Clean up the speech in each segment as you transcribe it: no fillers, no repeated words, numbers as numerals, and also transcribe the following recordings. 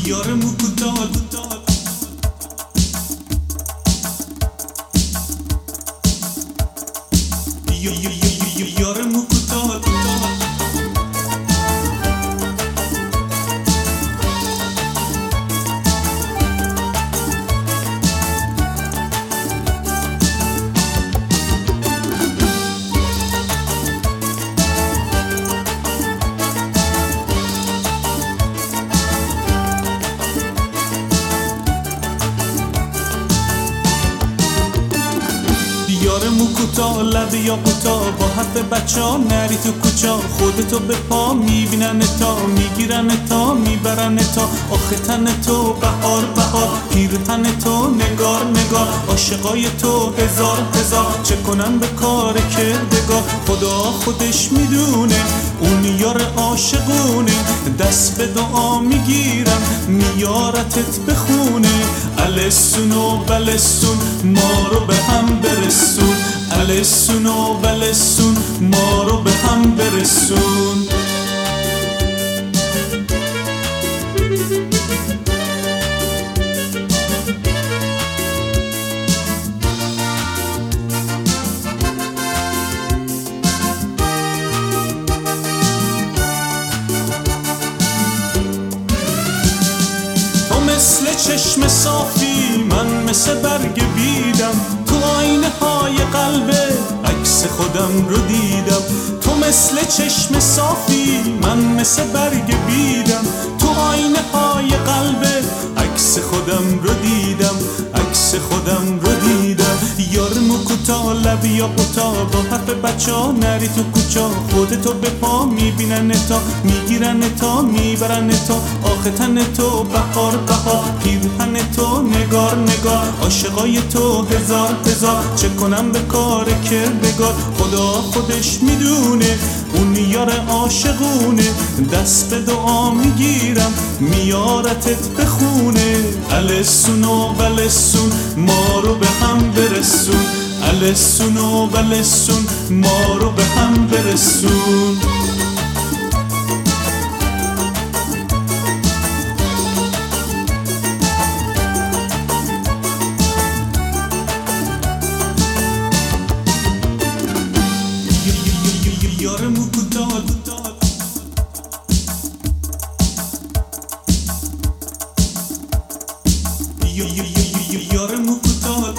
یار موکوتال یار موکوتال یار موکوتا لب یا قوتا با حرف بچه ها نری تو کوچا خودتو به پا میبینن تا میگیرن تا میبرن تا آخه تن تو بهار بهار پیرهن تو نگار نگار عاشقای تو هزار هزار چه کنن به کار کردگار خدا خودش میدونه اون یار عاشقونه دست به دعا میگیرم میارتت بخونه السون و بلسون ما رو به هم برسون السون و بلسون ما رو به هم برسون مثل چشم صافی من مثل برگ بیدم تو آینه های قلبه عکس خودم رو دیدم تو مثل چشم صافی من مثل برگ بیدم تو آینه های قلبه عکس خودم رو دیدم عکس خودم رو دیدم یار موکوتا لب یا قوتا با حرف بچه ها نری تو کوچا خودتو به پا میبینن تا میگیرن تا میبرن تا آخه تن تو بهار بهار پیرهن تو نگار نگار عاشقای تو هزار هزار چه کنم به کار کردگار خدا خودش میدونه اون یار عاشقونه دست به دعا میگیرم میارتت بخونه السون و بلسون ما رو به هم برسون السون و بلسون ما رو به هم برسون یار موکوتال یار موکوتال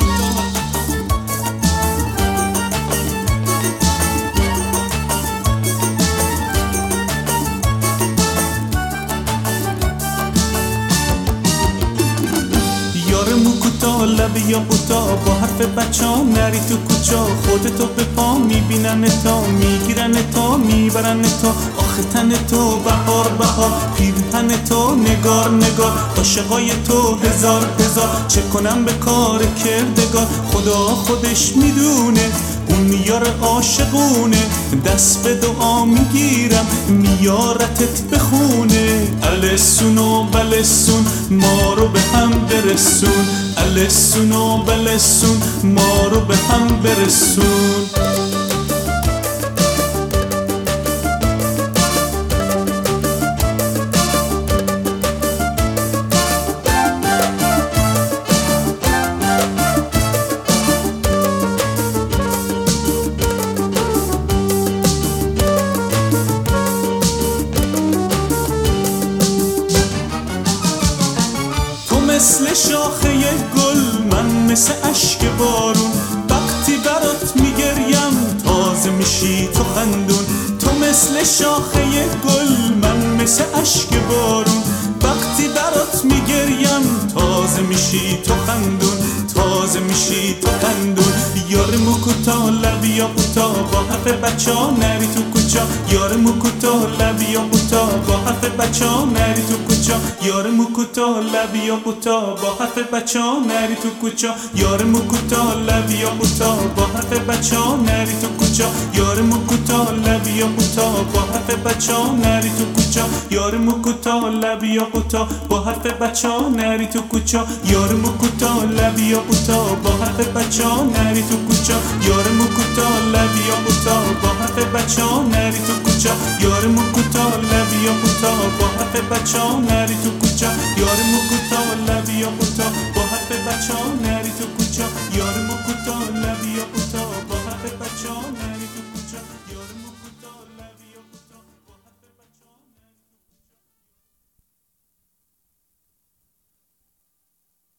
یار موکوتا لب یا قوتا با حرف بچه ها نری تو کوچا خودتو به پا میبینن تا میگیرن تا میبرن تا آخه تن تو بهار بهار پیرهن تو نگار نگار عاشقای تو هزار هزار چه کنم به کار کردگار خدا خودش میدونه اون یار عاشقونه دست به دعا میگیرم میارتت بخونه السون و بلسون ما رو به هم برسون السون و بلسون ما رو به هم برسون مثل شاخه گل من مثل اشک بارون وقتی برات میگریم تازه میشی تو خندون تو مثل شاخه گل من مثل اشک بارون وقتی برات میگریم تازه میشی تو خندون تازه میشی تو خندون یار موکوتا لب یا قوتا با حرف بچه ها نری تو کوچا یار موکوتا لب یا قوتا با حرف بچه ها نری تو کوچا یار موکوتا لب یا قوتا با حرف بچه ها نری تو کوچا یار موکوتا لب یا قوتا با حرف بچه ها نری تو کوچا یار موکوتا لب یا قوتا با حرف بچه ها نری تو کوچا یار موکوتا لب یا قوتا با حرف بچه ها نری تو کوچا یار موکوتا لب یا قوتا با حرف بچه ها نری تو کوچا یار موکوتا لب یا قوتا با حرف بچه ها نری تو کوچا یار موکوتا لب یا قوتا با حرف بچه ها نری تو کوچا یار مو کوتا لبی یا کوتا با حرف بچه ها نری تو کوچا